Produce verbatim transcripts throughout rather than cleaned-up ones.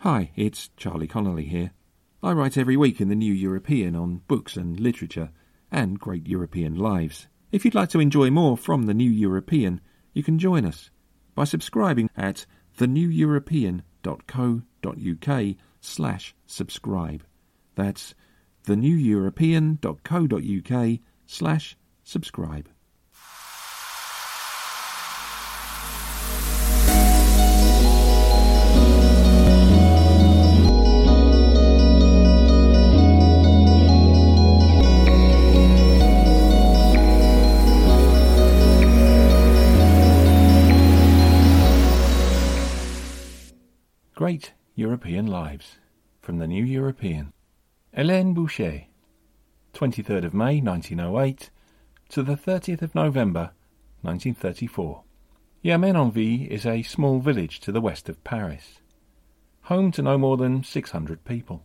Hi, it's Charlie Connolly here. I write every week in the New European on books and literature and great European lives. If you'd like to enjoy more from the New European, you can join us by subscribing at theneweuropean.co.uk slash subscribe. That's theneweuropean.co.uk slash subscribe. Great European Lives from the New European. Hélène Boucher, twenty-third of May nineteen oh eight to the thirtieth of November nineteen thirty-four. Yermenonville is a small village to the west of Paris, home to no more than six hundred people.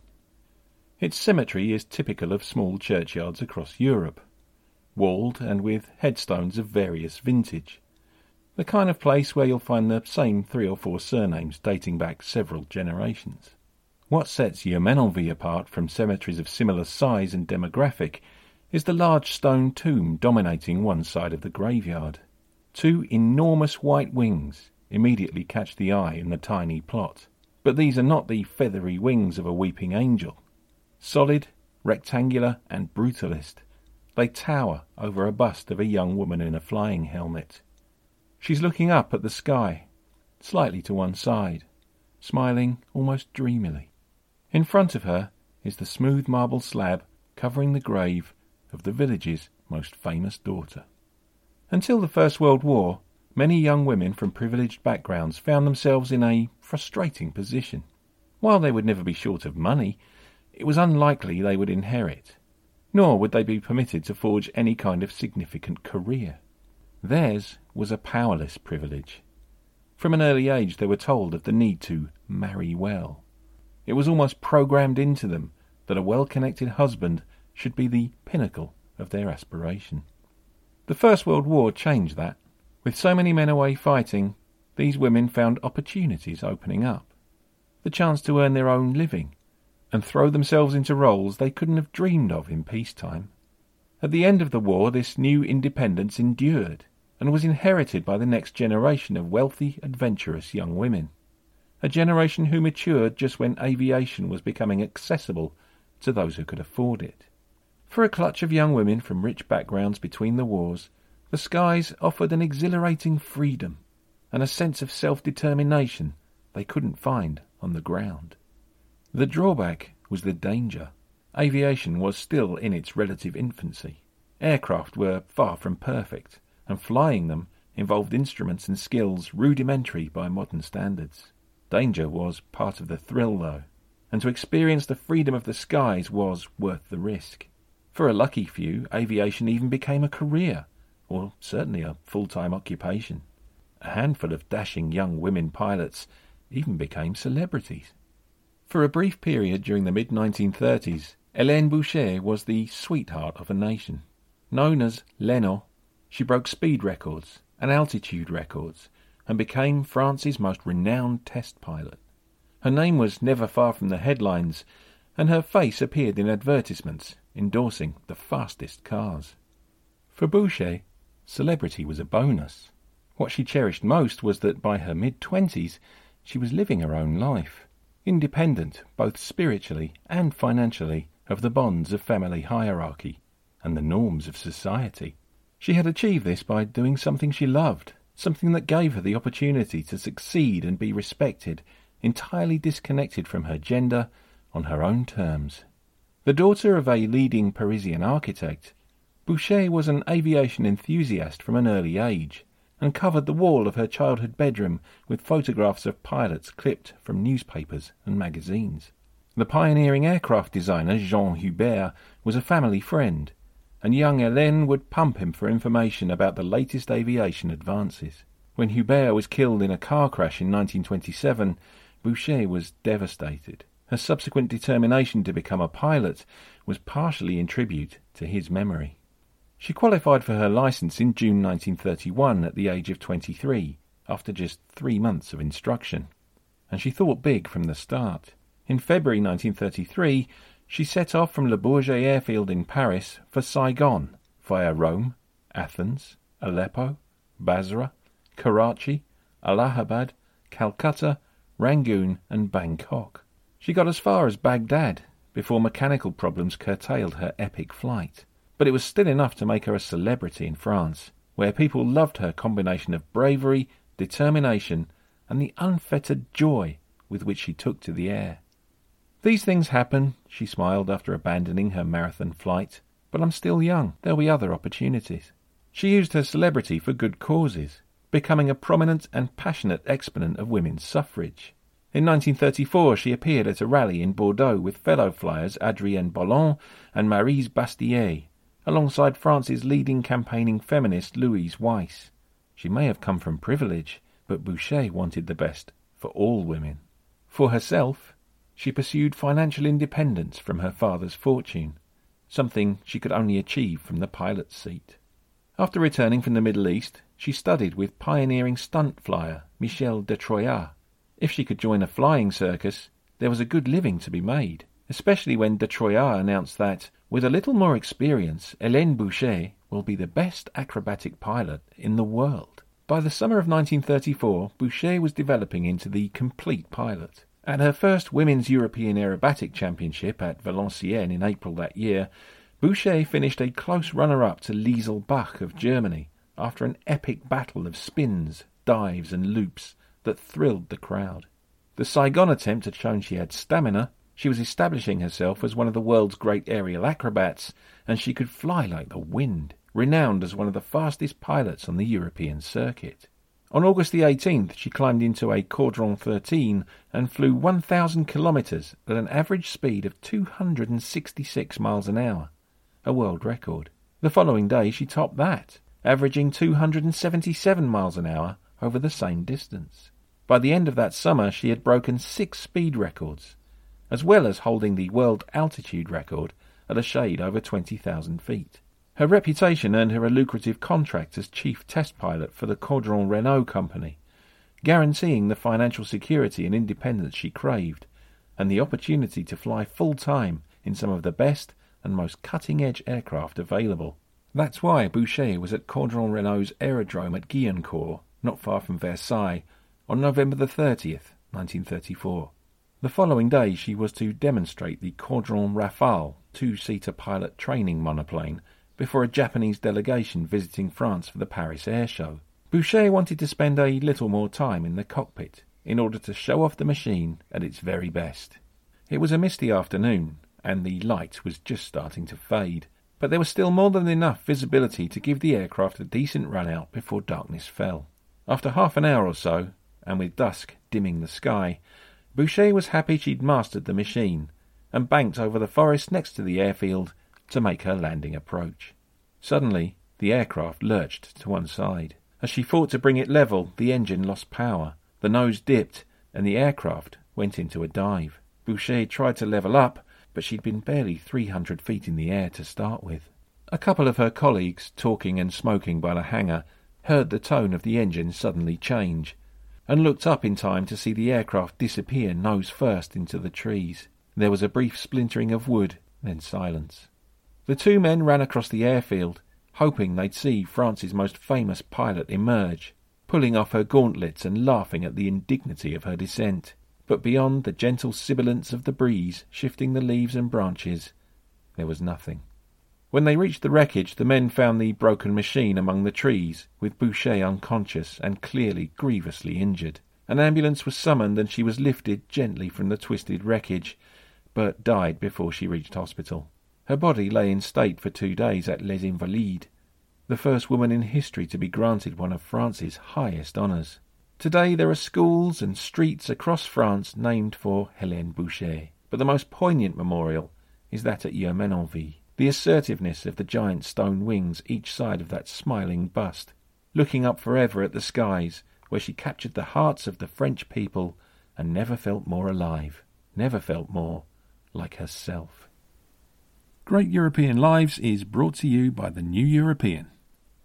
Its cemetery is typical of small churchyards across Europe, walled and with headstones of various vintage. The kind of place where you'll find the same three or four surnames dating back several generations. What sets Yermenonville apart from cemeteries of similar size and demographic is the large stone tomb dominating one side of the graveyard. Two enormous white wings immediately catch the eye in the tiny plot, but these are not the feathery wings of a weeping angel. Solid, rectangular and brutalist, they tower over a bust of a young woman in a flying helmet. She's looking up at the sky, slightly to one side, smiling almost dreamily. In front of her is the smooth marble slab covering the grave of the village's most famous daughter. Until the First World War, many young women from privileged backgrounds found themselves in a frustrating position. While they would never be short of money, it was unlikely they would inherit, nor would they be permitted to forge any kind of significant career. Theirs was a powerless privilege. From an early age they were told of the need to marry well. It was almost programmed into them that a well-connected husband should be the pinnacle of their aspiration. The First World War changed that. With so many men away fighting, these women found opportunities opening up. The chance to earn their own living and throw themselves into roles they couldn't have dreamed of in peacetime. At the end of the war, this new independence endured and was inherited by the next generation of wealthy, adventurous young women. A generation who matured just when aviation was becoming accessible to those who could afford it. For a clutch of young women from rich backgrounds between the wars, the skies offered an exhilarating freedom and a sense of self-determination they couldn't find on the ground. The drawback was the danger. Aviation was still in its relative infancy. Aircraft were far from perfect, and flying them involved instruments and skills rudimentary by modern standards. Danger was part of the thrill, though, and to experience the freedom of the skies was worth the risk. For a lucky few, aviation even became a career, or certainly a full-time occupation. A handful of dashing young women pilots even became celebrities. For a brief period during the mid nineteen thirties, Hélène Boucher was the sweetheart of a nation. Known as Leno, she broke speed records and altitude records and became France's most renowned test pilot. Her name was never far from the headlines, and her face appeared in advertisements endorsing the fastest cars. For Boucher, celebrity was a bonus. What she cherished most was that by her mid-twenties she was living her own life, independent both spiritually and financially of the bonds of family hierarchy and the norms of society. She had achieved this by doing something she loved, something that gave her the opportunity to succeed and be respected, entirely disconnected from her gender, on her own terms. The daughter of a leading Parisian architect, Boucher was an aviation enthusiast from an early age, and covered the wall of her childhood bedroom with photographs of pilots clipped from newspapers and magazines. The pioneering aircraft designer Jean Hubert was a family friend, and young Hélène would pump him for information about the latest aviation advances. When Hubert was killed in a car crash in nineteen twenty-seven, Boucher was devastated. Her subsequent determination to become a pilot was partially in tribute to his memory. She qualified for her licence in June nineteen thirty-one at the age of twenty-three, after just three months of instruction. and she thought big from the start. In February nineteen thirty-three, she set off from Le Bourget airfield in Paris for Saigon, via Rome, Athens, Aleppo, Basra, Karachi, Allahabad, Calcutta, Rangoon and Bangkok. She got as far as Baghdad before mechanical problems curtailed her epic flight. But it was still enough to make her a celebrity in France, where people loved her combination of bravery, determination and the unfettered joy with which she took to the air. These things happen, she smiled after abandoning her marathon flight, but I'm still young. There'll be other opportunities. She used her celebrity for good causes, becoming a prominent and passionate exponent of women's suffrage. In nineteen thirty-four, she appeared at a rally in Bordeaux with fellow flyers Adrienne Bollon and Maryse Bastier, alongside France's leading campaigning feminist Louise Weiss. She may have come from privilege, but Boucher wanted the best for all women. For herself, she pursued financial independence from her father's fortune, something she could only achieve from the pilot's seat. After returning from the Middle East, she studied with pioneering stunt flyer Michel de Troyat. If she could join a flying circus, there was a good living to be made, especially when de Troyat announced that, with a little more experience, Hélène Boucher will be the best acrobatic pilot in the world. By the summer of nineteen thirty-four, Boucher was developing into the complete pilot. At her first Women's European Aerobatic Championship at Valenciennes in April that year, Boucher finished a close runner-up to Liesl Bach of Germany after an epic battle of spins, dives and loops that thrilled the crowd. The Saigon attempt had shown she had stamina. She was establishing herself as one of the world's great aerial acrobats, and she could fly like the wind, renowned as one of the fastest pilots on the European circuit. On August the eighteenth, she climbed into a Caudron thirteen and flew one thousand kilometres at an average speed of two hundred sixty-six miles an hour, a world record. The following day she topped that, averaging two hundred seventy-seven miles an hour over the same distance. By the end of that summer she had broken six speed records, as well as holding the world altitude record at a shade over twenty thousand feet. Her reputation earned her a lucrative contract as chief test pilot for the Caudron Renault company, guaranteeing the financial security and independence she craved, and the opportunity to fly full-time in some of the best and most cutting-edge aircraft available. That's why Boucher was at Caudron Renault's aerodrome at Guyancourt, not far from Versailles, on November the thirtieth, nineteen thirty-four. The following day she was to demonstrate the Caudron Rafale two-seater pilot training monoplane before a Japanese delegation visiting France for the Paris Air Show. Boucher wanted to spend a little more time in the cockpit in order to show off the machine at its very best. It was a misty afternoon, and the light was just starting to fade, but there was still more than enough visibility to give the aircraft a decent run-out before darkness fell. After half an hour or so, and with dusk dimming the sky, Boucher was happy she'd mastered the machine, and banked over the forest next to the airfield to make her landing approach. Suddenly, the aircraft lurched to one side. As she fought to bring it level, the engine lost power, the nose dipped, and the aircraft went into a dive. Boucher tried to level up, but she'd been barely three hundred feet in the air to start with. A couple of her colleagues, talking and smoking by the hangar, heard the tone of the engine suddenly change, and looked up in time to see the aircraft disappear nose first into the trees. There was a brief splintering of wood, then silence. The two men ran across the airfield, hoping they'd see France's most famous pilot emerge, pulling off her gauntlets and laughing at the indignity of her descent. But beyond the gentle sibilance of the breeze shifting the leaves and branches, there was nothing. When they reached the wreckage, the men found the broken machine among the trees, with Boucher unconscious and clearly grievously injured. An ambulance was summoned and she was lifted gently from the twisted wreckage, but died before she reached hospital. Her body lay in state for two days at Les Invalides, the first woman in history to be granted one of France's highest honours. Today there are schools and streets across France named for Hélène Boucher, but the most poignant memorial is that at Yermenonville. The assertiveness of the giant stone wings each side of that smiling bust, looking up forever at the skies, where she captured the hearts of the French people and never felt more alive, never felt more like herself. Great European Lives is brought to you by The New European.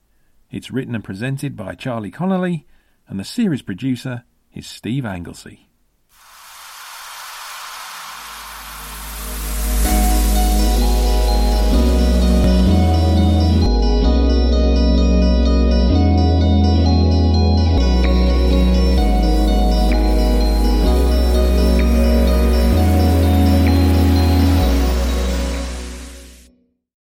It's written and presented by Charlie Connolly, and the series producer is Steve Anglesey.